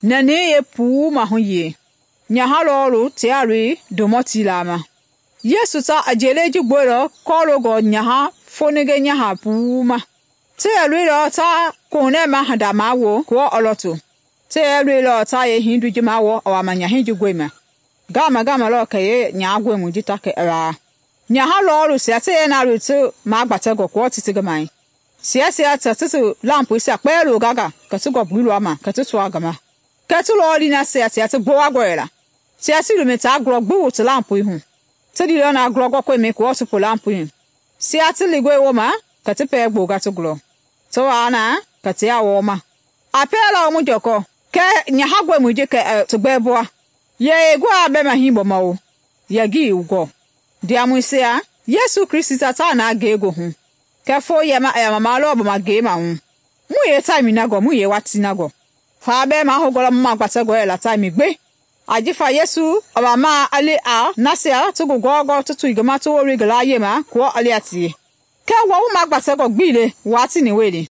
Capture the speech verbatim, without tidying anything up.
nane ye pu ma huye nya haloro tiari domoti lama Yesu ta ajeleji gboro koro go nya ha fonege nya ha pu ma te ero ta kone ma hada ma wo ko oloto te ero ta ye hindu ji ma wo o amanya hinju gwema gama gama lo ka ye nya agwe mu jita ke ra nya haloro se ate na rutu ma agbata go ko titi gama sia sia ta titi lampu sia pelo gaga ka tu go bulu ama ka tu swa gama ka tu lo na sia sia te bo agwela sia si lu meta agro gbu tu lampu ihu te di lo na agro go ko me ko tu po lampu ihu sia ti ligwe wo ma ka ti pe gbo ga tu glo to ana ka ti awo ma apela mu joko ke nya hagwe mu je ke to gbebo ye gwa be ma himbo ma wo ye gi ugo dia mu sia Yesu Kristi ta na ga ego hu kefo ye ma ya mama lo bo ma ge ma hu mu ye time na go mu ye wati na go fa be ma hogolo ma gbata go la time gbe ajifa Yesu oba ma ale a na sia to go go tutu igama to ori gala ye ma ko ale ati ke wo ma gbata go gbile wati ni wele